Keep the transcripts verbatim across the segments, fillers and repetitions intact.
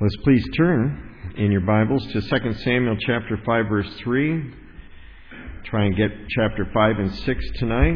Let's please turn in your Bibles to Second Samuel chapter five, verse three. Try and get chapter five and six tonight,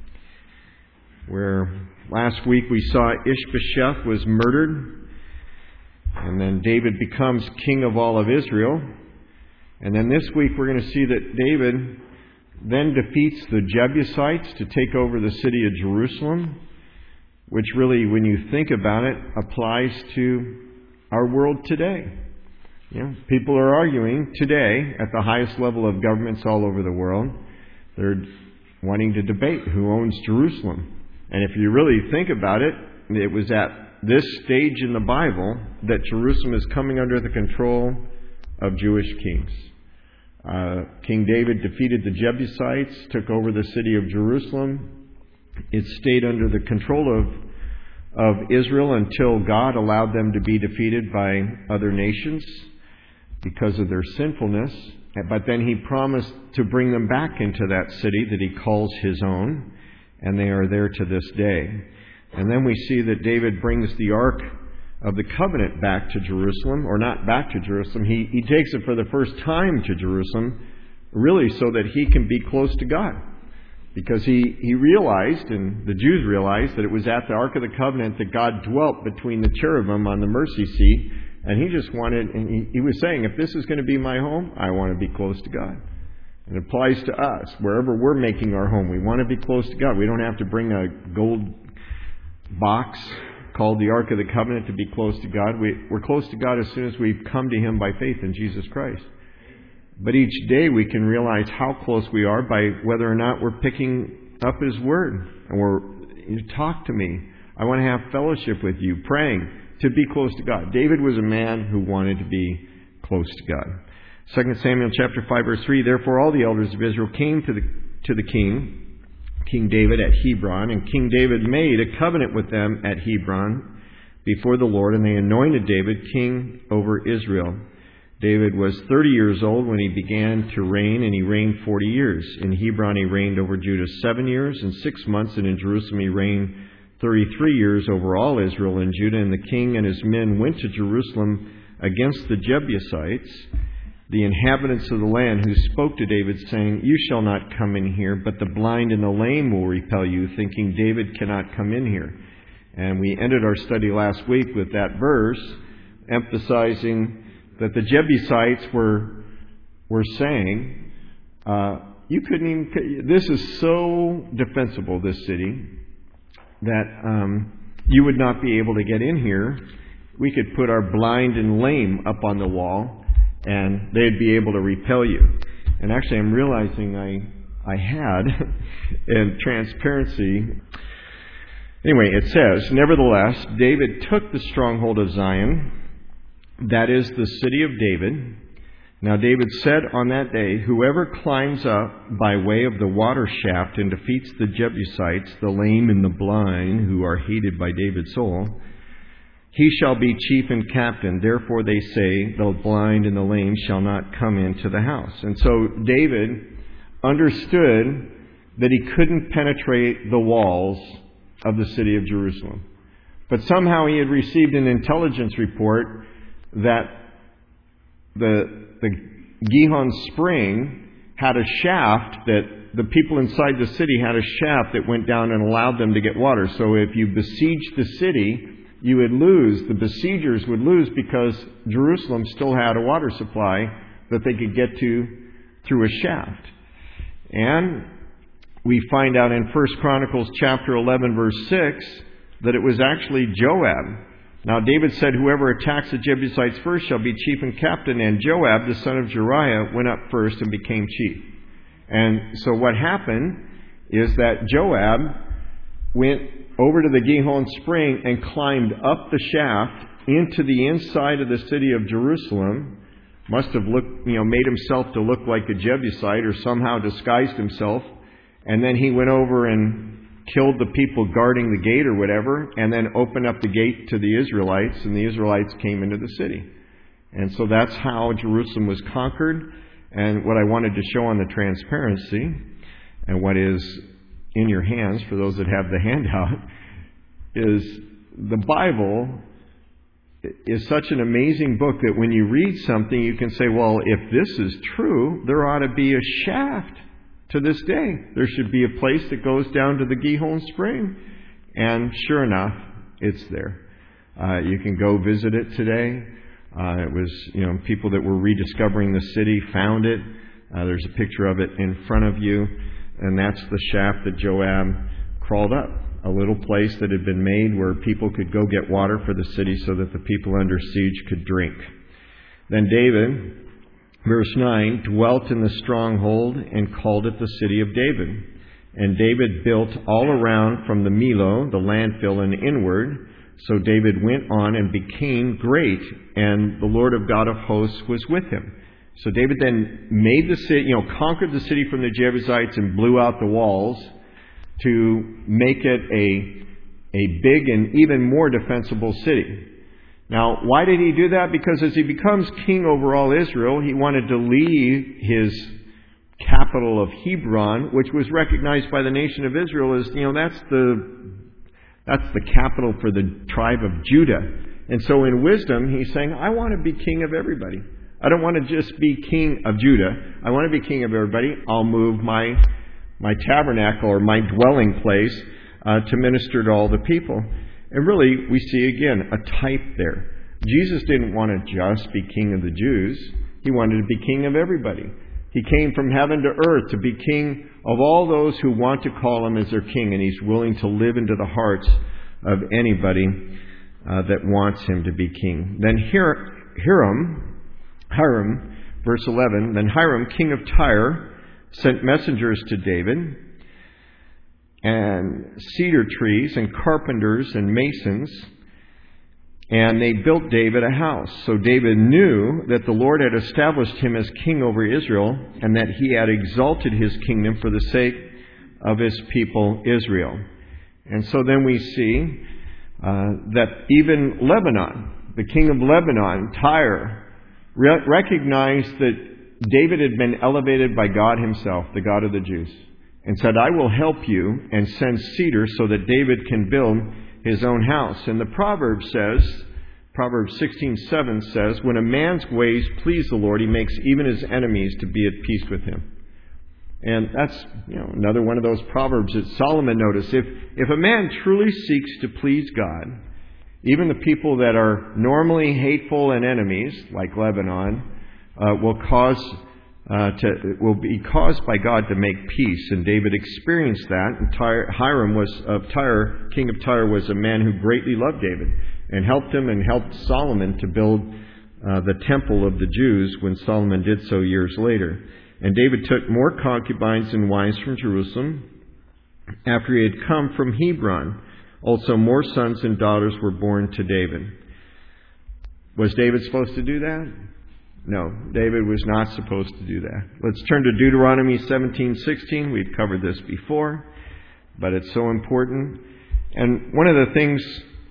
where last week we saw Ishbosheth was murdered, and then David becomes king of all of Israel. And then this week we're going to see that David then defeats the Jebusites to take over the city of Jerusalem, which really, when you think about it, applies to our world today. You know, people are arguing today at the highest level of governments all over the world. They're wanting to debate who owns Jerusalem. And if you really think about it, it was at this stage in the Bible that Jerusalem is coming under the control of Jewish kings. Uh, King David defeated the Jebusites, took over the city of Jerusalem. It stayed under the control of of Israel until God allowed them to be defeated by other nations because of their sinfulness. But then He promised to bring them back into that city that He calls His own, and they are there to this day. And then we see that David brings the Ark of the Covenant back to Jerusalem, or not back to Jerusalem. He, he takes it for the first time to Jerusalem, really so that he can be close to God. Because he, he realized, and the Jews realized, that it was at the Ark of the Covenant that God dwelt between the cherubim on the mercy seat. And he just wanted, and he, he was saying, if this is going to be my home, I want to be close to God. And it applies to us. Wherever we're making our home, we want to be close to God. We don't have to bring a gold box called the Ark of the Covenant to be close to God. We, we're close to God as soon as we've come to Him by faith in Jesus Christ. But each day we can realize how close we are by whether or not we're picking up His Word. And we're, you talk to me. I want to have fellowship with you, praying to be close to God. David was a man who wanted to be close to God. Second Samuel chapter five, verse three, therefore all the elders of Israel came to the, to the king, King David at Hebron, and King David made a covenant with them at Hebron before the Lord, and they anointed David king over Israel. David was thirty years old when he began to reign, and he reigned forty years. In Hebron he reigned over Judah seven years and six months, and in Jerusalem he reigned thirty-three years over all Israel and Judah. And the king and his men went to Jerusalem against the Jebusites, the inhabitants of the land, who spoke to David, saying, you shall not come in here, but the blind and the lame will repel you, thinking David cannot come in here. And we ended our study last week with that verse, emphasizing that the Jebusites were were saying, uh, you couldn't even, this is so defensible, this city, that um, you would not be able to get in here. We could put our blind and lame up on the wall, and they'd be able to repel you. And actually, I'm realizing I I had, in transparency. Anyway, it says, nevertheless, David took the stronghold of Zion, that is the city of David. Now David said on that day, whoever climbs up by way of the water shaft and defeats the Jebusites, the lame and the blind, who are hated by David's soul, he shall be chief and captain. Therefore they say, the blind and the lame shall not come into the house. And so David understood that he couldn't penetrate the walls of the city of Jerusalem. But somehow he had received an intelligence report that the, the Gihon Spring had a shaft, that the people inside the city had a shaft that went down and allowed them to get water. So if you besieged the city, you would lose. The besiegers would lose because Jerusalem still had a water supply that they could get to through a shaft. And we find out in First Chronicles chapter eleven, verse six, that it was actually Joab. Now David said, whoever attacks the Jebusites first shall be chief and captain. And Joab, the son of Jeruiah, went up first and became chief. And so what happened is that Joab went over to the Gihon Spring and climbed up the shaft into the inside of the city of Jerusalem. Must have looked, you know, made himself to look like a Jebusite, or somehow disguised himself. And then he went over and killed the people guarding the gate or whatever, and then opened up the gate to the Israelites, and the Israelites came into the city. And so that's how Jerusalem was conquered. And what I wanted to show on the transparency, and what is in your hands for those that have the handout, is the Bible is such an amazing book that when you read something, you can say, well, if this is true, there ought to be a shaft to this day. There should be a place that goes down to the Gihon Spring. And sure enough, it's there. Uh, you can go visit it today. Uh, it was, you know, people that were rediscovering the city found it. Uh, there's a picture of it in front of you. And that's the shaft that Joab crawled up. A little place that had been made where people could go get water for the city so that the people under siege could drink. Then David, verse nine, dwelt in the stronghold and called it the city of David. And David built all around from the Millo, the landfill, and inward. So David went on and became great, and the Lord of God of hosts was with him. So David then made the city, you know, conquered the city from the Jebusites and blew out the walls to make it a, a big and even more defensible city. Now, why did he do that? Because as he becomes king over all Israel, he wanted to leave his capital of Hebron, which was recognized by the nation of Israel as, you know, that's the that's the capital for the tribe of Judah. And so in wisdom, he's saying, I want to be king of everybody. I don't want to just be king of Judah. I want to be king of everybody. I'll move my my tabernacle or my dwelling place uh, to minister to all the people. And really, we see again a type there. Jesus didn't want to just be king of the Jews. He wanted to be king of everybody. He came from heaven to earth to be king of all those who want to call him as their king, and he's willing to live into the hearts of anybody uh, that wants him to be king. Then Hir- Hiram, Hiram, verse eleven, then Hiram, king of Tyre, sent messengers to David, and cedar trees and carpenters and masons, and they built David a house. So David knew that the Lord had established him as king over Israel, and that he had exalted his kingdom for the sake of his people Israel. And so then we see uh, that even Lebanon, the king of Lebanon, Tyre, re- recognized that David had been elevated by God himself, the God of the Jews, and said, I will help you and send cedar so that David can build his own house. And the proverb says, Proverbs sixteen seven says, when a man's ways please the Lord, he makes even his enemies to be at peace with him. And that's, you know, another one of those proverbs that Solomon noticed. If, if a man truly seeks to please God, even the people that are normally hateful and enemies, like Lebanon, uh, will cause uh, to will be caused by God to make peace. And David experienced that. And Tyre, Hiram was of Tyre, king of Tyre, was a man who greatly loved David and helped him and helped Solomon to build uh, the temple of the Jews when Solomon did so years later. And David took more concubines and wives from Jerusalem after he had come from Hebron. Also, more sons and daughters were born to David. Was David supposed to do that? No, David was not supposed to do that. Let's turn to Deuteronomy seventeen sixteen. We've covered this before, but it's so important. And one of the things,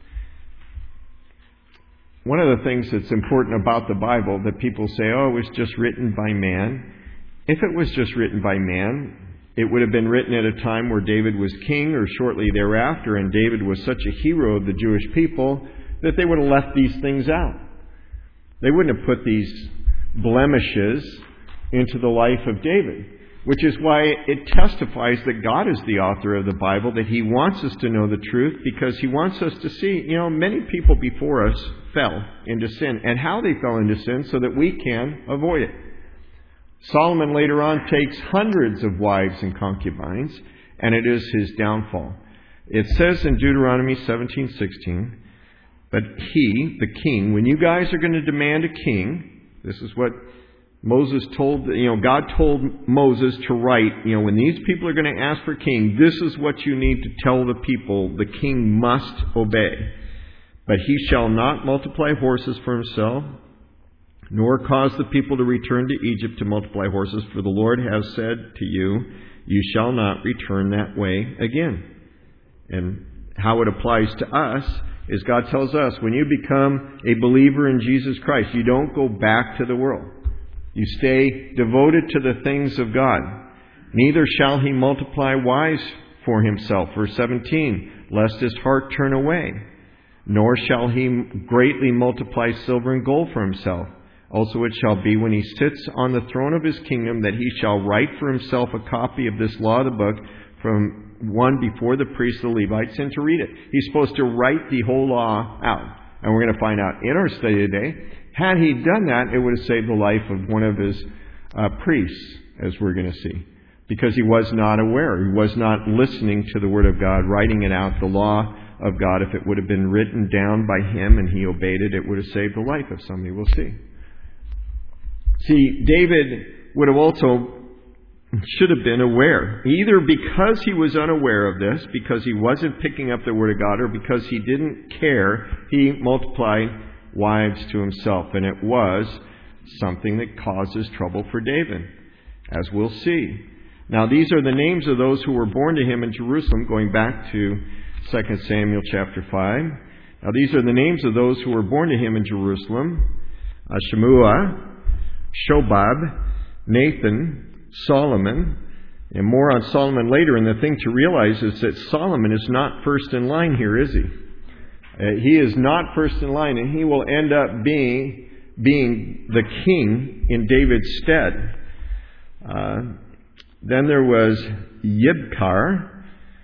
one of the things that's important about the Bible that people say, oh, it was just written by man. If it was just written by man, it would have been written at a time where David was king or shortly thereafter, and David was such a hero of the Jewish people that they would have left these things out. They wouldn't have put these blemishes into the life of David, which is why it testifies that God is the author of the Bible, that He wants us to know the truth because He wants us to see, you know, many people before us fell into sin, and how they fell into sin so that we can avoid it. Solomon later on takes hundreds of wives and concubines, and it is his downfall. It says in Deuteronomy seventeen sixteen, but he, the king, when you guys are going to demand a king, this is what Moses told, you know, God told Moses to write, you know, when these people are going to ask for a king, this is what you need to tell the people. The king must obey. But he shall not multiply horses for himself, nor cause the people to return to Egypt to multiply horses, for the Lord has said to you, you shall not return that way again. And how it applies to us is God tells us, when you become a believer in Jesus Christ, you don't go back to the world. You stay devoted to the things of God. Neither shall he multiply wives for himself. Verse seventeen, lest his heart turn away. nor shall he greatly multiply silver and gold for himself. Also it shall be when he sits on the throne of his kingdom that he shall write for himself a copy of this law of the book from one before the priests, the Levites, and to read it. He's supposed to write the whole law out. And we're going to find out in our study today, had he done that, it would have saved the life of one of his uh, priests, as we're going to see. Because he was not aware. He was not listening to the Word of God, writing it out, the law of God. If it would have been written down by him and he obeyed it, it would have saved the life of somebody. We'll see. See, David would have also, should have been aware. Either because he was unaware of this, because he wasn't picking up the Word of God, or because he didn't care, he multiplied wives to himself. And it was something that causes trouble for David, as we'll see. Now, these are the names of those who were born to him in Jerusalem, going back to Second Samuel chapter five. Now, these are the names of those who were born to him in Jerusalem. Uh, Shemua, Shobab, Nathan, Solomon, and more on Solomon later. And the thing to realize is that Solomon is not first in line here, is he? Uh, he is not first in line, and he will end up being, being the king in David's stead. Uh, then there was Yibkar,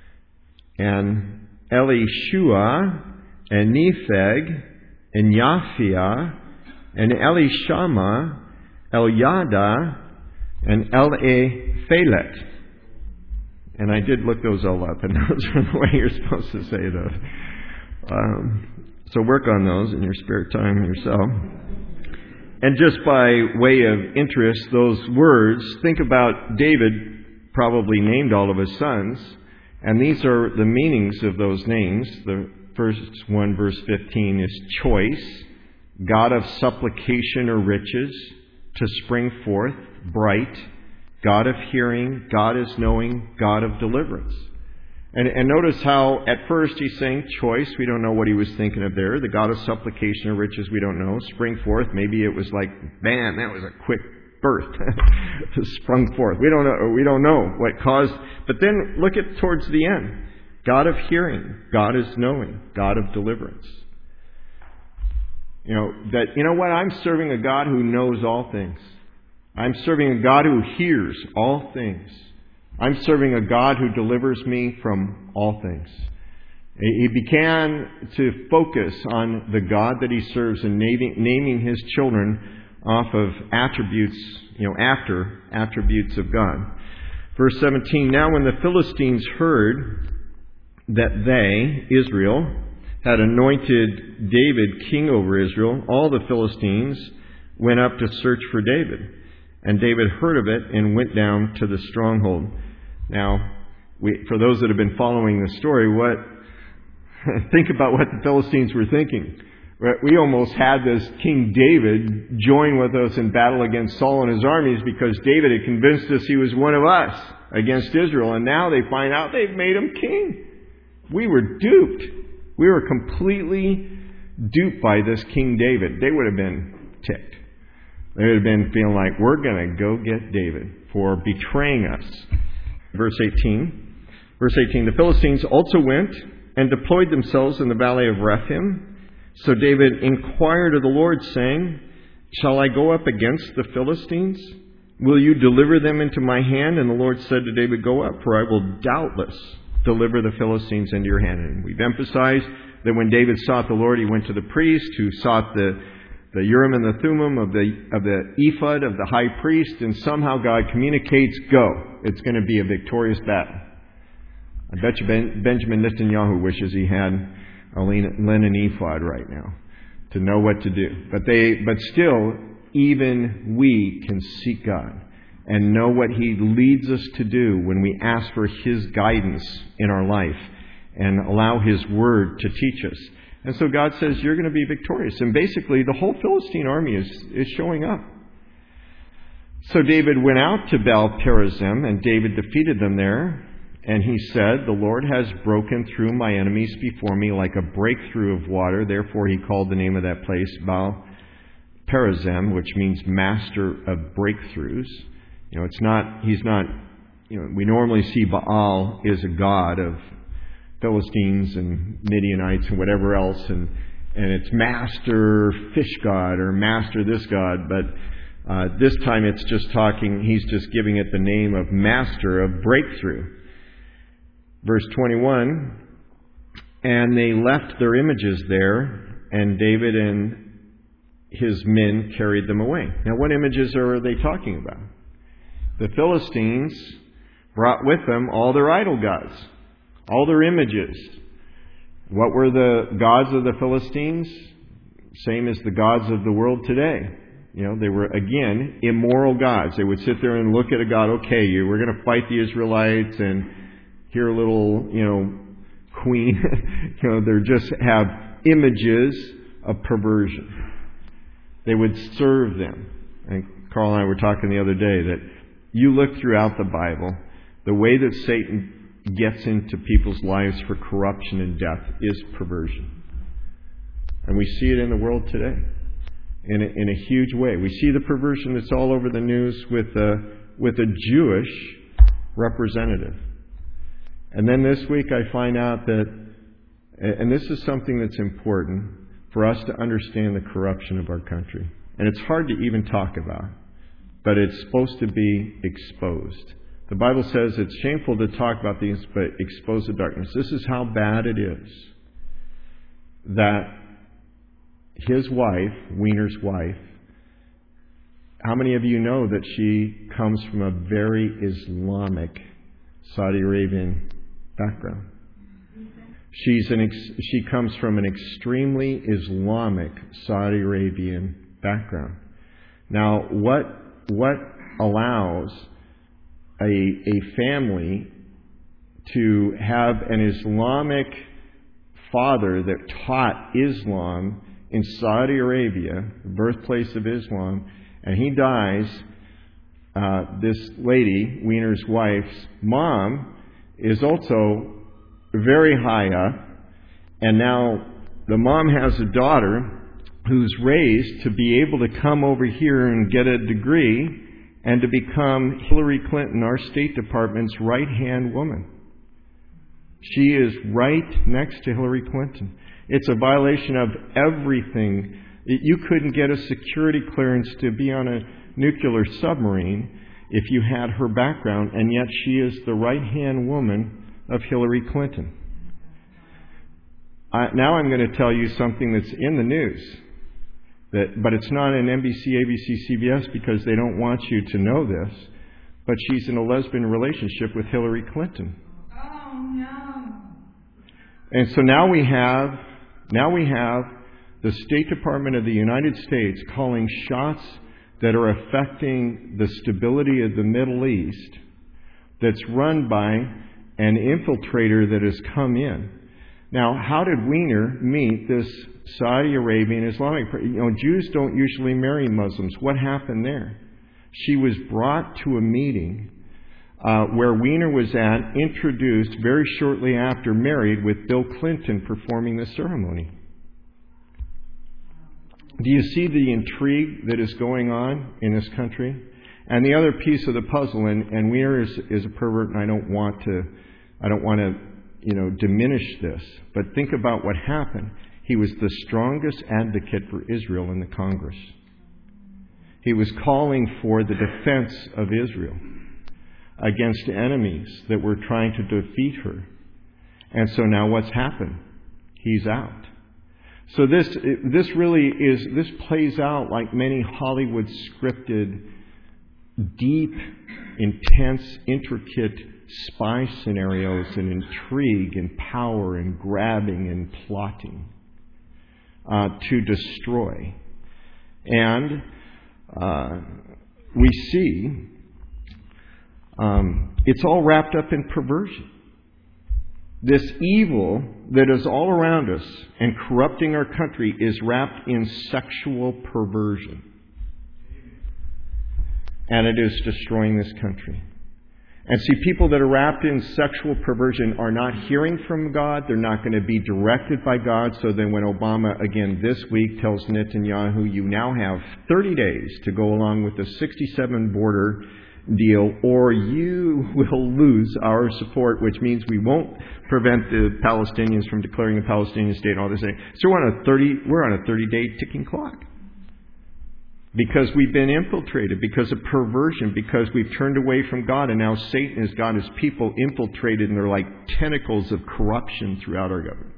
and Elishua, and Nepheg, and Yaphia, and Elishama, Eliada, and Eliphelet. And I did look those all up, and those are the way you're supposed to say those. Um, so work on those in your spare time yourself. And just by way of interest, those words, think about David probably named all of his sons, and these are the meanings of those names. The first one, verse fifteen, is choice, God of supplication or riches, to spring forth, bright, God of hearing, God is knowing, God of deliverance. And, and notice how at first he's saying choice. We don't know what he was thinking of there. The God of supplication or riches, we don't know. Spring forth, maybe it was like, man, that was a quick birth. Sprung forth. We don't know. We don't know what caused. But then look at towards the end. God of hearing, God is knowing, God of deliverance. You know, that, you know what? I'm serving a God who knows all things. I'm serving a God who hears all things. I'm serving a God who delivers me from all things. He began to focus on the God that he serves and naming, naming his children off of attributes, you know, after attributes of God. Verse seventeen, now when the Philistines heard that they, Israel, had anointed David king over Israel, all the Philistines went up to search for David. And David heard of it and went down to the stronghold. Now, we, for those that have been following the story, what think about what the Philistines were thinking. We almost had this King David join with us in battle against Saul and his armies because David had convinced us he was one of us against Israel. And now they find out they've made him king. We were duped. We were completely duped by this King David. They would have been ticked. They would have been feeling like, we're going to go get David for betraying us. Verse eighteen. Verse eighteen, the Philistines also went and deployed themselves in the valley of Rephaim. So David inquired of the Lord, saying, shall I go up against the Philistines? Will you deliver them into my hand? And the Lord said to David, go up, for I will doubtless deliver the Philistines into your hand. And we've emphasized that when David sought the Lord, he went to the priest who sought the the Urim and the Thummim of the of the ephod of the high priest, and somehow God communicates, go. It's going to be a victorious battle. I bet you ben, Benjamin Netanyahu wishes he had a linen ephod right now to know what to do. But they, but still, even we can seek God and know what He leads us to do when we ask for His guidance in our life and allow His Word to teach us. And so God says, you're going to be victorious. And basically, the whole Philistine army is, is showing up. So David went out to Baal-perazim, and David defeated them there. And he said, the Lord has broken through my enemies before me like a breakthrough of water. Therefore, he called the name of that place Baal-perazim, which means master of breakthroughs. You know, it's not, he's not, you know, we normally see Baal is a god of Philistines and Midianites and whatever else, and and it's Master Fish God or Master this God, but uh, this time it's just talking, he's just giving it the name of Master of Breakthrough. Verse twenty-one, and they left their images there, and David and his men carried them away. Now, what images are they talking about? The Philistines brought with them all their idol gods, all their images. What were the gods of the Philistines? Same as the gods of the world today. You know, they were, again, immoral gods. They would sit there and look at a god, okay, you, we're going to fight the Israelites, and here a little, you know, queen. you know, they just have images of perversion. They would serve them. And Carl and I were talking the other day that you look throughout the Bible, the way that Satan gets into people's lives for corruption and death is perversion. And we see it in the world today in a, in a huge way. We see the perversion that's all over the news with a, with a Jewish representative. And then this week I find out that, and this is something that's important for us to understand the corruption of our country. And it's hard to even talk about, but it's supposed to be exposed. The Bible says it's shameful to talk about these, but expose the darkness. This is how bad it is that his wife, Weiner's wife, how many of you know that she comes from a very Islamic Saudi Arabian background? She's an ex- she comes from an extremely Islamic Saudi Arabian background. Now, what what allows a a family to have an Islamic father that taught Islam in Saudi Arabia, the birthplace of Islam, and he dies, uh, this lady, Weiner's wife's mom, is also very high up, and now the mom has a daughter who's raised to be able to come over here and get a degree and to become Hillary Clinton, our State Department's right-hand woman. She is right next to Hillary Clinton. It's a violation of everything. You couldn't get a security clearance to be on a nuclear submarine if you had her background, and yet she is the right-hand woman of Hillary Clinton. I, now I'm going to tell you something that's in the news, that, but it's not in N B C, A B C, C B S because they don't want you to know this, but she's in a lesbian relationship with Hillary Clinton. Oh, no. And so now we have, now we have the State Department of the United States calling shots that are affecting the stability of the Middle East, that's run by an infiltrator that has come in. Now, how did Weiner meet this Saudi Arabian Islamic? You know, Jews don't usually marry Muslims. What happened there? She was brought to a meeting uh, where Weiner was at, introduced very shortly after, married, with Bill Clinton performing the ceremony. Do you see the intrigue that is going on in this country? And the other piece of the puzzle, and, and Weiner is, is a pervert, and I don't want to, I don't want to, you know, diminish this. But think about what happened. He was the strongest advocate for Israel in the Congress. He was calling for the defense of Israel against enemies that were trying to defeat her. And so now what's happened? He's out. So this this really is, this plays out like many Hollywood scripted, deep, intense, intricate spy scenarios and intrigue and power and grabbing and plotting uh, to destroy. And uh, we see um, it's all wrapped up in perversion. This evil that is all around us and corrupting our country is wrapped in sexual perversion. And it is destroying this country. And see, people that are wrapped in sexual perversion are not hearing from God. They're not going to be directed by God. So then when Obama, again this week, tells Netanyahu, you now have thirty days to go along with the sixty-seven border deal, or you will lose our support, which means we won't prevent the Palestinians from declaring a Palestinian state and all this thing. So we're on a thirty, we're on a thirty-day ticking clock. Because we've been infiltrated, because of perversion, because we've turned away from God, and now Satan has got his people infiltrated, and they're like tentacles of corruption throughout our government.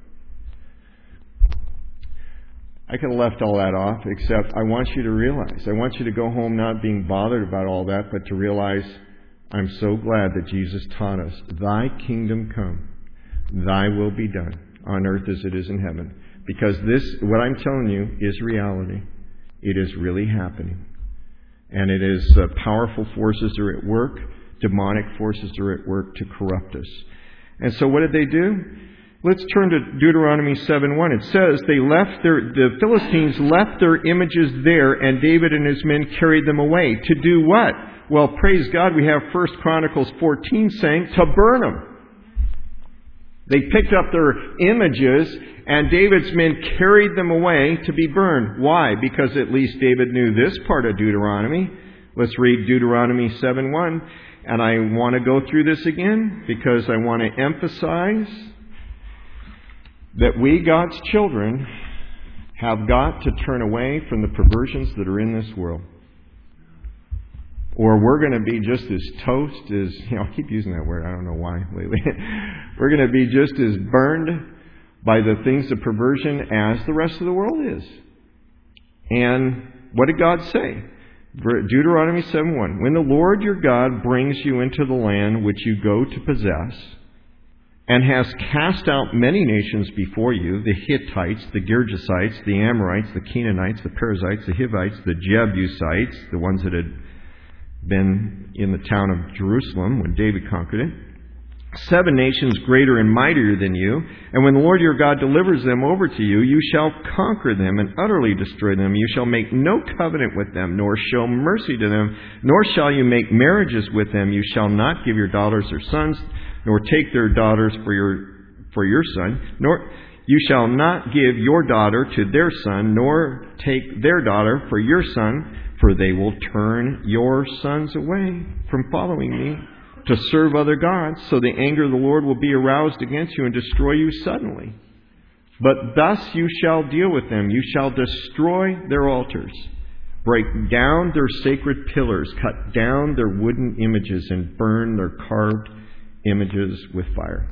I could have left all that off, except I want you to realize, I want you to go home not being bothered about all that, but to realize, I'm so glad that Jesus taught us, Thy kingdom come, Thy will be done, on earth as it is in heaven. Because this, what I'm telling you, is reality. It is really happening. And it is uh, powerful forces are at work, demonic forces are at work to corrupt us. And so what did they do? Let's turn to Deuteronomy seven one. It says, they left their, the Philistines left their images there, and David and his men carried them away. To do what? Well, praise God, we have First Chronicles fourteen saying, to burn them. They picked up their images, and David's men carried them away to be burned. Why? Because at least David knew this part of Deuteronomy. Let's read Deuteronomy seven one. And I want to go through this again because I want to emphasize that we, God's children, have got to turn away from the perversions that are in this world. Or we're going to be just as toast as, you know, I keep using that word, I don't know why lately. We're going to be just as burned by the things of perversion as the rest of the world is. And what did God say? Deuteronomy seven one. When the Lord your God brings you into the land which you go to possess, and has cast out many nations before you, the Hittites, the Girgashites, the Amorites, the Canaanites, the Perizzites, the Hivites, the Jebusites, the ones that had been in the town of Jerusalem when David conquered it, seven nations greater and mightier than you, and when the Lord your God delivers them over to you, you shall conquer them and utterly destroy them. You shall make no covenant with them, nor show mercy to them, nor shall you make marriages with them. You shall not give your daughters or sons, nor take their daughters for your for your son, nor you shall not give your daughter to their son, nor take their daughter for your son, for they will turn your sons away from following me to serve other gods, so the anger of the Lord will be aroused against you and destroy you suddenly. But thus you shall deal with them. You shall destroy their altars, break down their sacred pillars, cut down their wooden images, and burn their carved images with fire.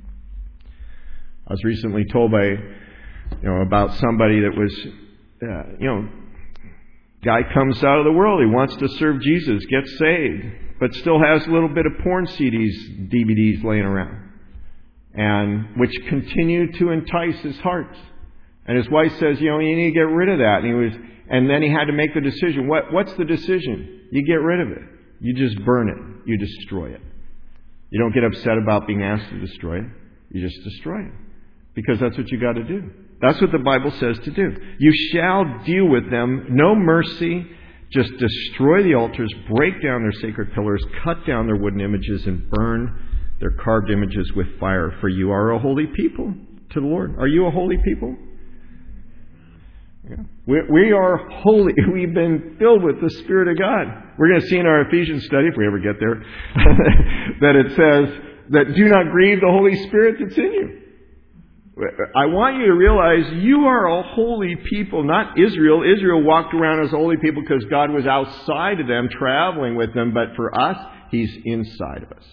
I was recently told by, you know, about somebody that was, uh, you know, guy comes out of the world, he wants to serve Jesus, gets saved, but still has a little bit of porn C Ds, D V Ds laying around, and which continue to entice his heart. And his wife says, you know, you need to get rid of that. And he was, and then he had to make the decision. What, what's the decision? You get rid of it. You just burn it. You destroy it. You don't get upset about being asked to destroy it. You just destroy it. Because that's what you got to do. That's what the Bible says to do. You shall deal with them. No mercy. Just destroy the altars, break down their sacred pillars, cut down their wooden images, and burn their carved images with fire. For you are a holy people to the Lord. Are you a holy people? Yeah. We, we are holy. We've been filled with the Spirit of God. We're going to see in our Ephesians study, if we ever get there, that it says that do not grieve the Holy Spirit that's in you. I want you to realize you are a holy people, not Israel. Israel walked around as a holy people because God was outside of them, traveling with them. But for us, He's inside of us.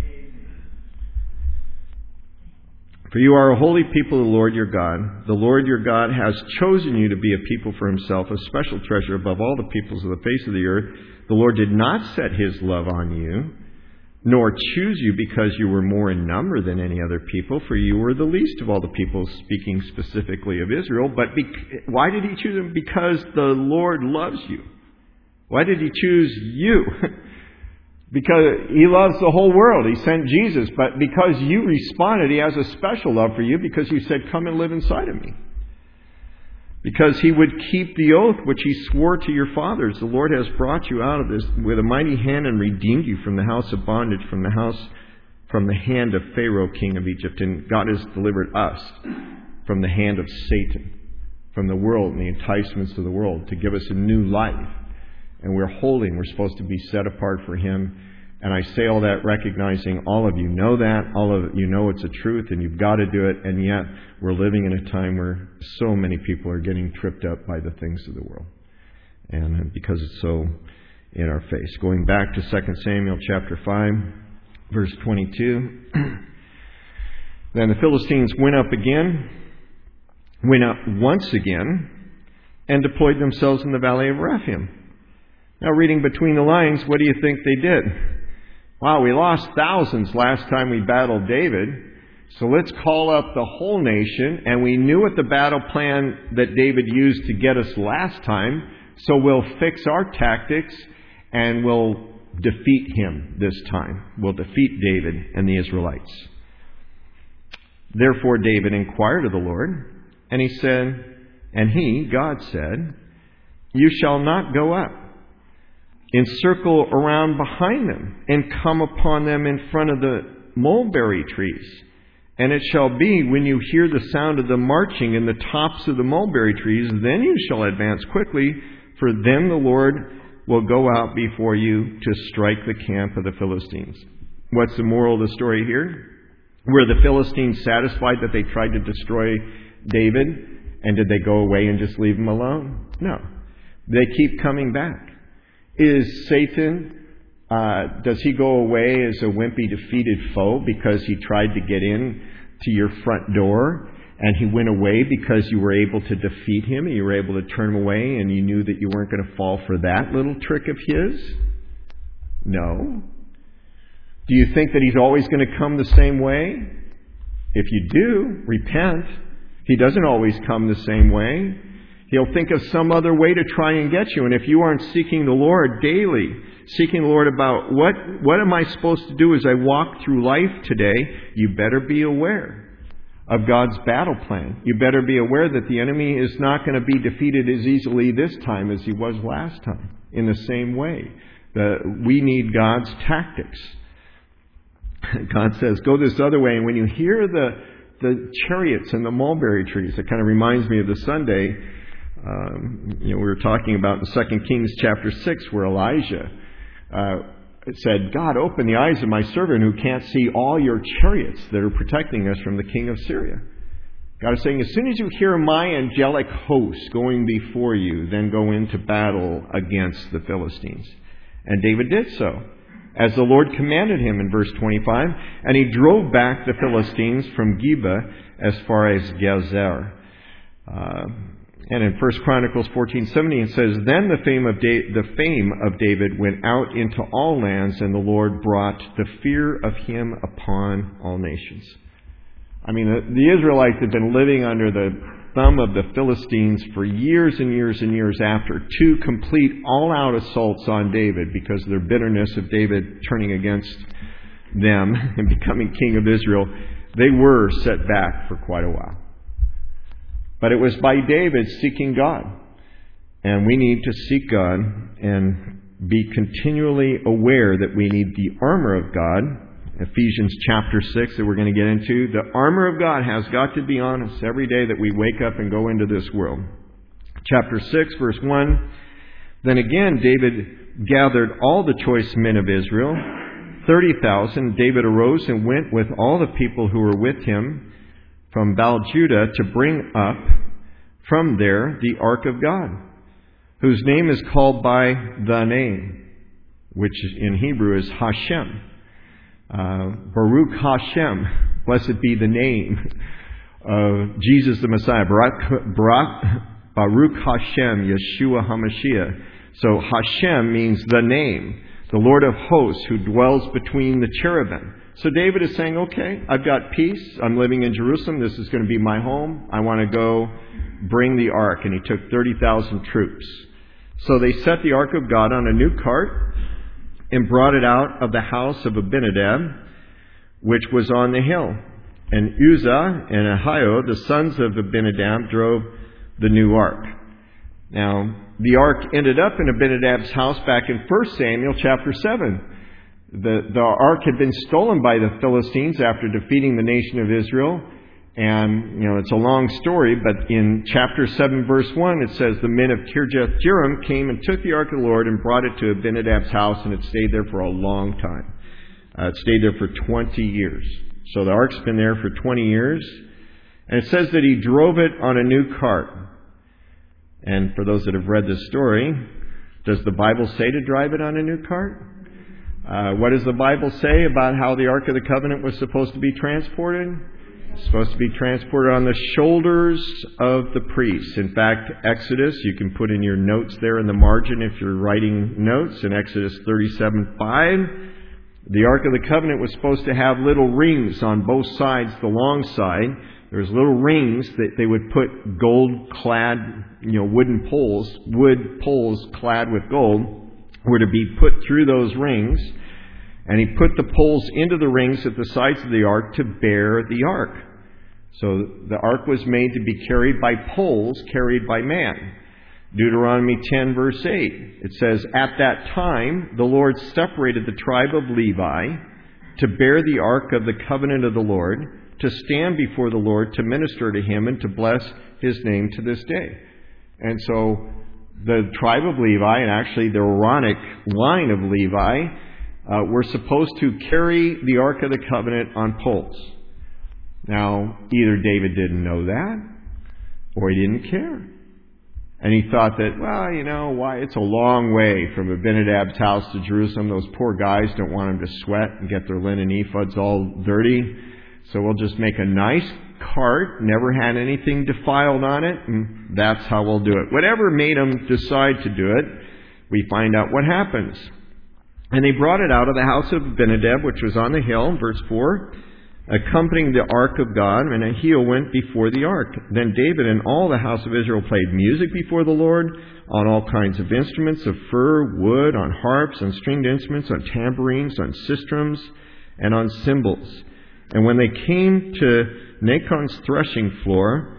For you are a holy people of the Lord your God. The Lord your God has chosen you to be a people for Himself, a special treasure above all the peoples of the face of the earth. The Lord did not set His love on you, nor choose you because you were more in number than any other people, for you were the least of all the people, speaking specifically of Israel. But be- why did He choose them? Because the Lord loves you. Why did He choose you? Because He loves the whole world. He sent Jesus. But because you responded, He has a special love for you because you said, come and live inside of me. Because He would keep the oath which He swore to your fathers. The Lord has brought you out of this with a mighty hand and redeemed you from the house of bondage, from the house, from the hand of Pharaoh, king of Egypt. And God has delivered us from the hand of Satan, from the world and the enticements of the world, to give us a new life. And we're holy, and we're supposed to be set apart for Him. And I say all that recognizing all of you know that, all of you know it's a truth, and you've got to do it, and yet we're living in a time where so many people are getting tripped up by the things of the world. And because it's so in our face. Going back to Second Samuel chapter five, verse twenty-two. Then the Philistines went up again, went up once again, and deployed themselves in the valley of Rephaim. Now, reading between the lines, what do you think they did? Wow, we lost thousands last time we battled David, so let's call up the whole nation, and we knew what the battle plan that David used to get us last time, so we'll fix our tactics and we'll defeat him this time. We'll defeat David and the Israelites. Therefore David inquired of the Lord, and he said, and he, God said, you shall not go up. Encircle around behind them, and come upon them in front of the mulberry trees. And it shall be, when you hear the sound of the marching in the tops of the mulberry trees, then you shall advance quickly, for then the Lord will go out before you to strike the camp of the Philistines. What's the moral of the story here? Were the Philistines satisfied that they tried to destroy David? And did they go away and just leave him alone? No. They keep coming back. Is Satan, uh, does he go away as a wimpy, defeated foe because he tried to get in to your front door, and he went away because you were able to defeat him and you were able to turn him away and you knew that you weren't going to fall for that little trick of his? No. Do you think that he's always going to come the same way? If you do, repent. He doesn't always come the same way. He'll think of some other way to try and get you. And if you aren't seeking the Lord daily, seeking the Lord about what, what am I supposed to do as I walk through life today, you better be aware of God's battle plan. You better be aware that the enemy is not going to be defeated as easily this time as he was last time. In the same way, the, we need God's tactics. God says, go this other way. And when you hear the, the chariots and the mulberry trees, it kind of reminds me of the Sunday Um, you know, we were talking about in Second Kings chapter six, where Elijah uh, said, God, open the eyes of my servant who can't see all your chariots that are protecting us from the king of Syria. God is saying, as soon as you hear my angelic host going before you, then go into battle against the Philistines. And David did so, as the Lord commanded him in verse twenty-five, and he drove back the Philistines from Geba as far as Gezer. Uh, And in First Chronicles fourteen seventeen it says, Then the fame of da- the fame of David went out into all lands, and the Lord brought the fear of him upon all nations. I mean, the, the Israelites had been living under the thumb of the Philistines for years and years and years after two complete all-out assaults on David because of their bitterness of David turning against them and becoming king of Israel. They were set back for quite a while. But it was by David seeking God. And we need to seek God and be continually aware that we need the armor of God. Ephesians chapter six that we're going to get into. The armor of God has got to be on us every day that we wake up and go into this world. Chapter six, verse one. Then again, David gathered all the choice men of Israel, thirty thousand. David arose and went with all the people who were with him from Baal-Judah to bring up from there the ark of God, whose name is called by the name, which in Hebrew is Hashem. Uh, Baruch Hashem, blessed be the name of Jesus the Messiah. Baruch, Baruch, Baruch Hashem, Yeshua HaMashiach. So Hashem means the name, the Lord of hosts who dwells between the cherubim. So David is saying, okay, I've got peace. I'm living in Jerusalem. This is going to be my home. I want to go bring the ark. And he took thirty thousand troops. So they set the ark of God on a new cart and brought it out of the house of Abinadab, which was on the hill. And Uzzah and Ahio, the sons of Abinadab, drove the new ark. Now, the ark ended up in Abinadab's house back in First Samuel chapter seven. The, the ark had been stolen by the Philistines after defeating the nation of Israel. And, you know, it's a long story, but in chapter seven, verse one, it says, the men of Kirjath-jearim came and took the ark of the Lord and brought it to Abinadab's house, and it stayed there for a long time. Uh, it stayed there for twenty years. So the ark's been there for twenty years. And it says that he drove it on a new cart. And for those that have read this story, does the Bible say to drive it on a new cart? Uh, what does the Bible say about how the Ark of the Covenant was supposed to be transported? It's supposed to be transported on the shoulders of the priests. In fact, Exodus, you can put in your notes there in the margin if you're writing notes, in Exodus thirty-seven five, the Ark of the Covenant was supposed to have little rings on both sides, the long side. There's little rings that they would put gold-clad, you know, wooden poles, wood poles clad with gold, were to be put through those rings. And he put the poles into the rings at the sides of the ark to bear the ark. So the ark was made to be carried by poles carried by man. Deuteronomy ten, verse eight, it says, at that time the Lord separated the tribe of Levi to bear the ark of the covenant of the Lord, to stand before the Lord, to minister to Him, and to bless His name to this day. And so the tribe of Levi, and actually the Aaronic line of Levi, uh, were supposed to carry the Ark of the Covenant on poles. Now, either David didn't know that, or he didn't care. And he thought that, well, you know, why, it's a long way from Abinadab's house to Jerusalem. Those poor guys don't want them to sweat and get their linen ephods all dirty. So we'll just make a nice cart, never had anything defiled on it, and that's how we'll do it. Whatever made them decide to do it, we find out what happens. And they brought it out of the house of Abinadab, which was on the hill, verse four, accompanying the ark of God, and Ahio went before the ark. Then David and all the house of Israel played music before the Lord on all kinds of instruments of fir, wood, on harps, on stringed instruments, on tambourines, on sistrums, and on cymbals. And when they came to Nachon's threshing floor,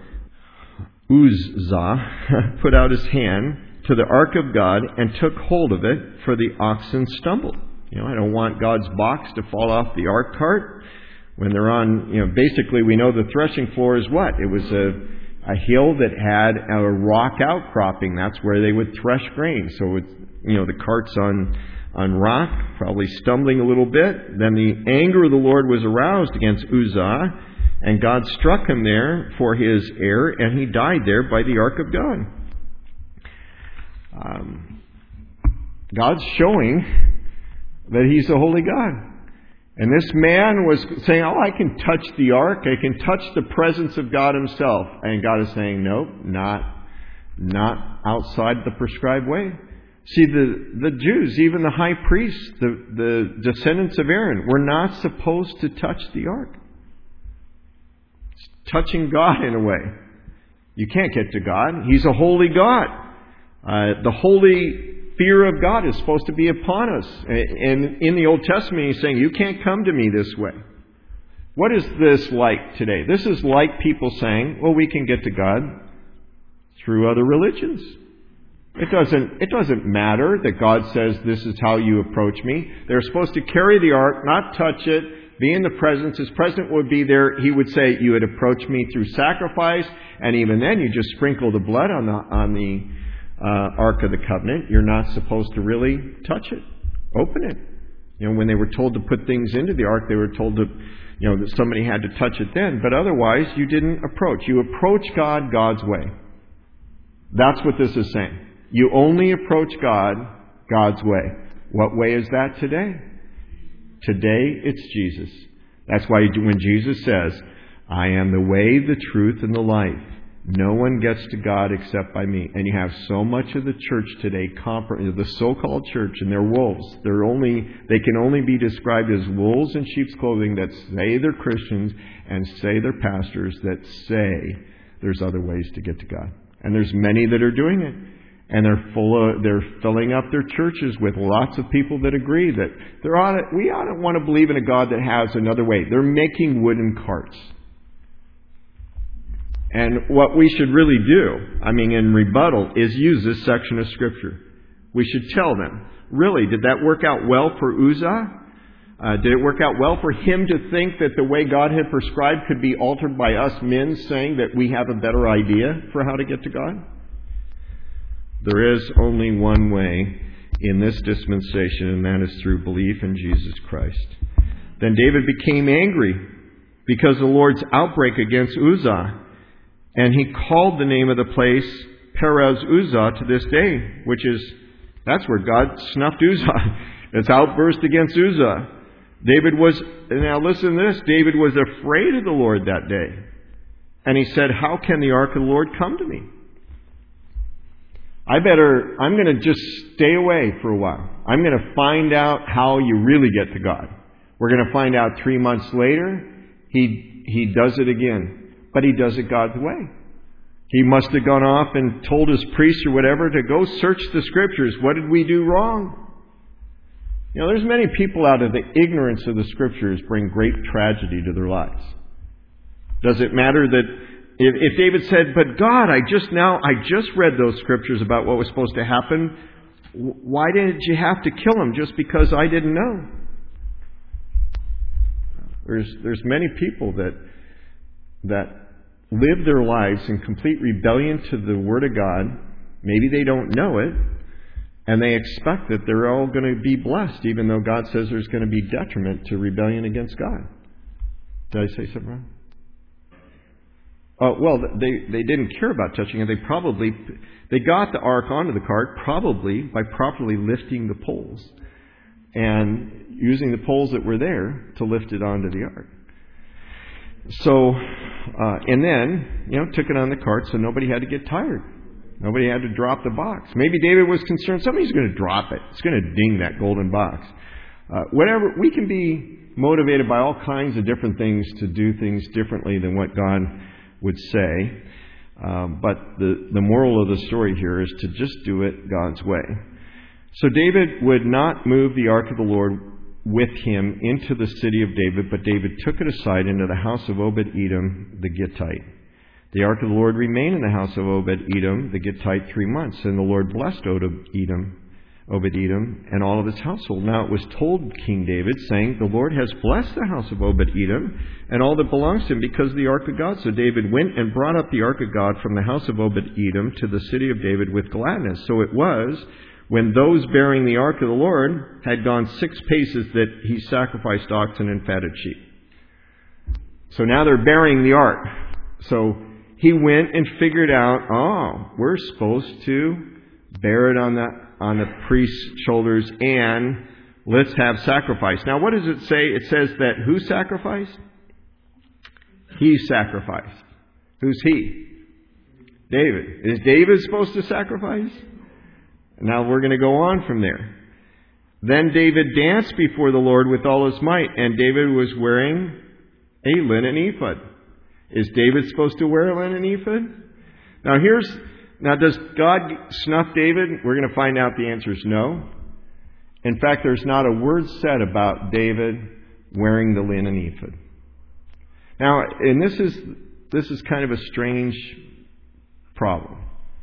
Uzzah put out his hand to the ark of God and took hold of it, for the oxen stumbled. You know, I don't want God's box to fall off the ark cart. When they're on, you know, basically we know the threshing floor is what? It was a, a hill that had a rock outcropping. That's where they would thresh grain. So, it's, you know, the cart's on... on rock, probably stumbling a little bit. Then the anger of the Lord was aroused against Uzzah, and God struck him there for his error, and he died there by the ark of God. Um, God's showing that He's a holy God. And this man was saying, oh, I can touch the ark, I can touch the presence of God Himself. And God is saying, nope, not, not outside the prescribed way. See, the, the Jews, even the high priests, the, the descendants of Aaron, were not supposed to touch the ark. It's touching God in a way. You can't get to God. He's a holy God. Uh, the holy fear of God is supposed to be upon us. And in the Old Testament, He's saying, you can't come to me this way. What is this like today? This is like people saying, well, we can get to God through other religions. It doesn't, it doesn't matter that God says this is how you approach me. They're supposed to carry the ark, not touch it, be in the presence. His presence would be there. He would say, you would approach me through sacrifice, and even then you just sprinkle the blood on the, on the uh, Ark of the Covenant. You're not supposed to really touch it. Open it. You know, when they were told to put things into the ark, they were told to, you know, that somebody had to touch it then. But otherwise, you didn't approach. You approach God God's way. That's what this is saying. You only approach God God's way. What way is that today? Today, it's Jesus. That's why when Jesus says, I am the way, the truth, and the life. No one gets to God except by me. And you have so much of the church today, the so-called church, and they're wolves. They're only, they can only be described as wolves in sheep's clothing that say they're Christians and say they're pastors that say there's other ways to get to God. And there's many that are doing it. And they're full of, they're filling up their churches with lots of people that agree that there ought to, we ought to want to believe in a God that has another way. They're making wooden carts. And what we should really do, I mean, in rebuttal, is use this section of Scripture. We should tell them, really, did that work out well for Uzzah? Uh, did it work out well for him to think that the way God had prescribed could be altered by us men saying that we have a better idea for how to get to God? There is only one way in this dispensation, and that is through belief in Jesus Christ. Then David became angry because of the Lord's outbreak against Uzzah, and he called the name of the place Perez Uzzah to this day, which is, that's where God snuffed Uzzah. It's outburst against Uzzah. David was, now listen to this, David was afraid of the Lord that day. And he said, how can the ark of the Lord come to me? I better, I'm going to just stay away for a while. I'm going to find out how you really get to God. We're going to find out three months later, he, he does it again. But he does it God's way. He must have gone off and told his priest or whatever to go search the Scriptures. What did we do wrong? You know, there's many people out of the ignorance of the Scriptures bring great tragedy to their lives. Does it matter that if, if David said, but God, I just now, I just read those Scriptures about what was supposed to happen. Why did you have to kill him just because I didn't know? There's, there's many people that, that live their lives in complete rebellion to the Word of God. Maybe they don't know it. And they expect that they're all going to be blessed, even though God says there's going to be detriment to rebellion against God. Did I say something wrong? Oh, well, they, they didn't care about touching it. They probably, they got the ark onto the cart probably by properly lifting the poles and using the poles that were there to lift it onto the ark. So, uh, and then, you know, took it on the cart so nobody had to get tired. Nobody had to drop the box. Maybe David was concerned somebody's going to drop it. It's going to ding that golden box. Uh, whatever, we can be motivated by all kinds of different things to do things differently than what God would say. Um, but the, the moral of the story here is to just do it God's way. So David would not move the ark of the Lord with him into the city of David, but David took it aside into the house of Obed-Edom the Gittite. The ark of the Lord remained in the house of Obed-Edom the Gittite three months, and the Lord blessed Obed-Edom, Obed-Edom and all of his household. Now it was told King David, saying, the Lord has blessed the house of Obed-Edom and all that belongs to him because of the ark of God. So David went and brought up the ark of God from the house of Obed-Edom to the city of David with gladness. So it was, when those bearing the ark of the Lord had gone six paces, that he sacrificed oxen and fatted sheep. So now they're bearing the ark. So he went and figured out, oh, we're supposed to bear it on the, on the priest's shoulders and let's have sacrifice. Now, what does it say? It says that who sacrificed? He sacrificed. Who's he? David. Is David supposed to sacrifice? Now we're going to go on from there. Then David danced before the Lord with all his might, and David was wearing a linen ephod. Is David supposed to wear a linen ephod? Now here's, now does God snuff David? We're going to find out the answer is no. In fact, there's not a word said about David wearing the linen ephod. Now, and this is, this is kind of a strange problem.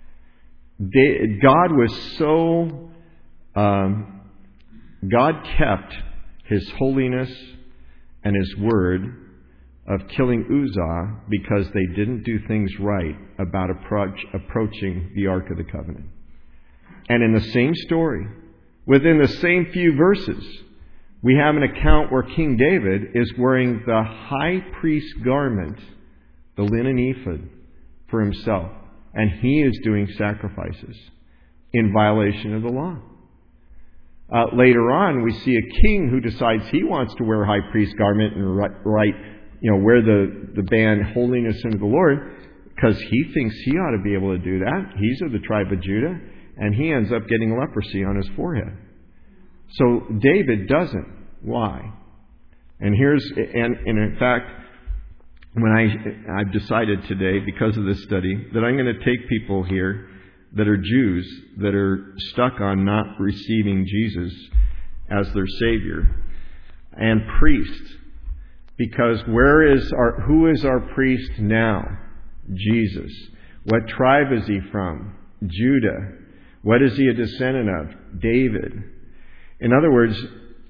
God was so, um, God kept His holiness and His word of killing Uzzah because they didn't do things right about approach, approaching the Ark of the Covenant. And in the same story, within the same few verses, we have an account where King David is wearing the high priest garment, the linen ephod, for himself. And he is doing sacrifices in violation of the law. Uh, later on, we see a king who decides he wants to wear a high priest garment and write, you know, wear the, the band holiness unto the Lord, because he thinks he ought to be able to do that. He's of the tribe of Judah, and he ends up getting leprosy on his forehead. So David doesn't. Why? And here's, and, and in fact, when I, I've decided today, because of this study, that I'm going to take people here that are Jews, that are stuck on not receiving Jesus as their Savior, and priests. Because where is our, who is our priest now? Jesus. What tribe is he from? Judah. What is he a descendant of? David. In other words,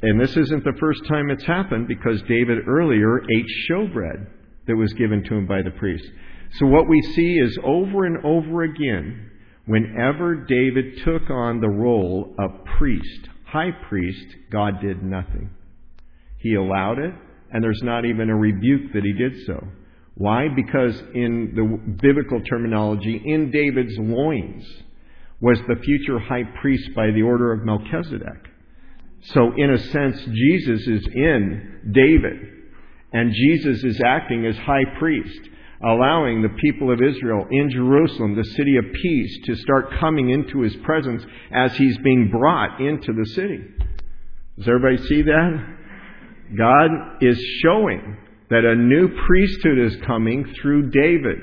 and this isn't the first time it's happened, because David earlier ate showbread that was given to him by the priest. So what we see is over and over again, whenever David took on the role of priest, high priest, God did nothing. He allowed it, and there's not even a rebuke that he did so. Why? Because in the biblical terminology, in David's loins was the future high priest by the order of Melchizedek. So in a sense, Jesus is in David, and Jesus is acting as high priest, allowing the people of Israel in Jerusalem, the city of peace, to start coming into his presence as he's being brought into the city. Does everybody see that? God is showing that a new priesthood is coming through David.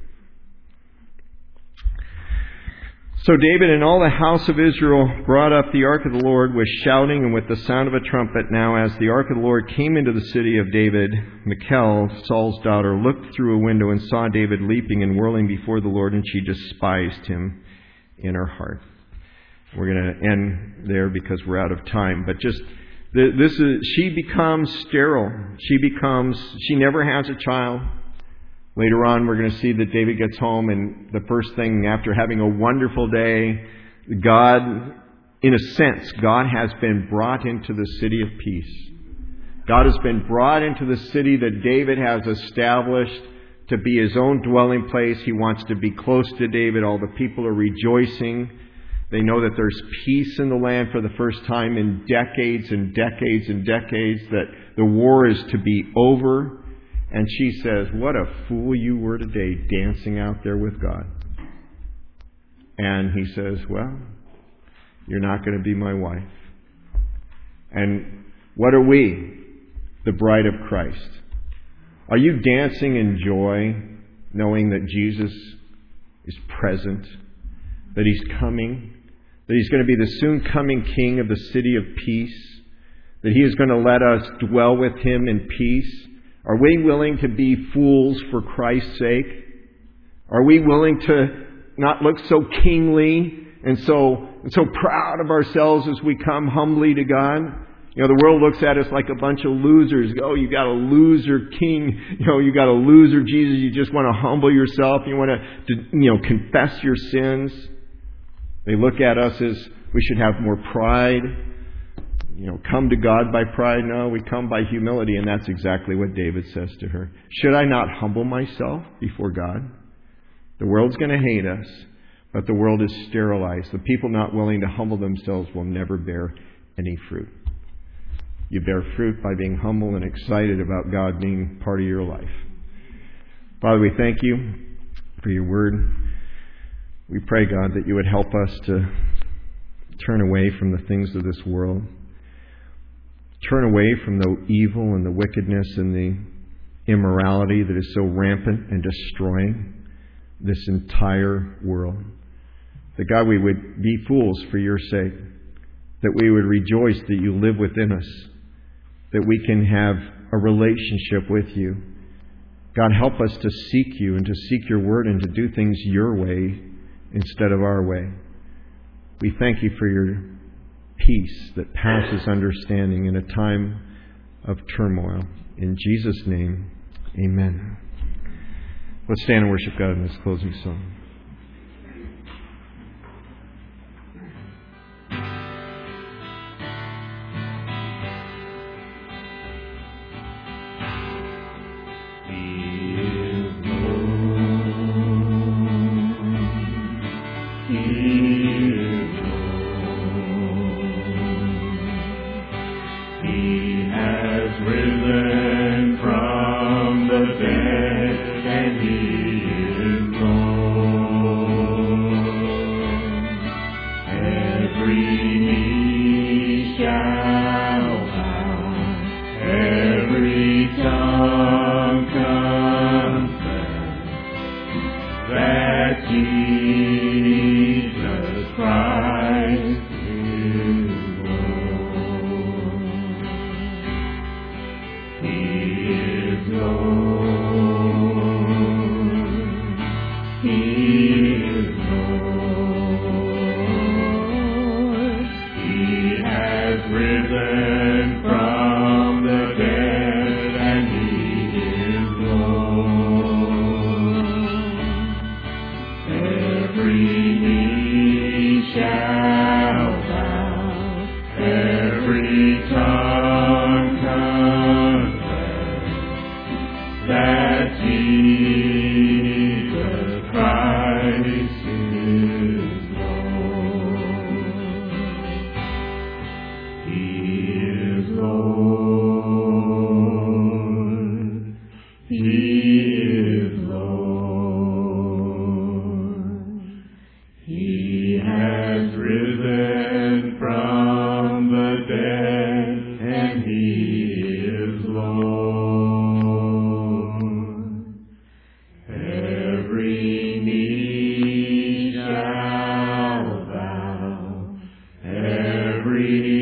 So David and all the house of Israel brought up the ark of the Lord with shouting and with the sound of a trumpet. Now as the ark of the Lord came into the city of David, Michal, Saul's daughter, looked through a window and saw David leaping and whirling before the Lord, and she despised him in her heart. We're going to end there because we're out of time. But just, this is, she becomes sterile. She becomes, she never has a child. Later on, we're going to see that David gets home, and the first thing, after having a wonderful day, God, in a sense, God has been brought into the city of peace. God has been brought into the city that David has established to be his own dwelling place. He wants to be close to David. All the people are rejoicing. They know that there's peace in the land for the first time in decades and decades and decades, that the war is to be over. And she says, "What a fool you were today, dancing out there with God." And he says, "Well, you're not going to be my wife." And what are we? The bride of Christ. Are you dancing in joy, knowing that Jesus is present, that He's coming, that He's going to be the soon coming King of the city of peace, that He is going to let us dwell with Him in peace? Are we willing to be fools for Christ's sake? Are we willing to not look so kingly and so and so proud of ourselves as we come humbly to God? You know, the world looks at us like a bunch of losers. Oh, you got a loser king. You know, you got a loser Jesus. You just want to humble yourself. You want to, you know, confess your sins. They look at us as we should have more pride. You know, come to God by pride. No, we come by humility, and that's exactly what David says to her. Should I not humble myself before God? The world's going to hate us, but the world is sterilized. The people not willing to humble themselves will never bear any fruit. You bear fruit by being humble and excited about God being part of your life. Father, we thank You for Your word. We pray, God, that You would help us to turn away from the things of this world. Turn away from the evil and the wickedness and the immorality that is so rampant and destroying this entire world. That, God, we would be fools for Your sake. That we would rejoice that You live within us. That we can have a relationship with You. God, help us to seek You and to seek Your word and to do things Your way instead of our way. We thank You for Your peace that passes understanding in a time of turmoil. In Jesus' name, amen. Let's stand and worship God in this closing song. Risen from the dead, and He is Lord. every tongue confess that Jesus Christ is Lord. He is Lord. He is Lord. He has risen from the dead, and He is Lord. Every knee shall bow, every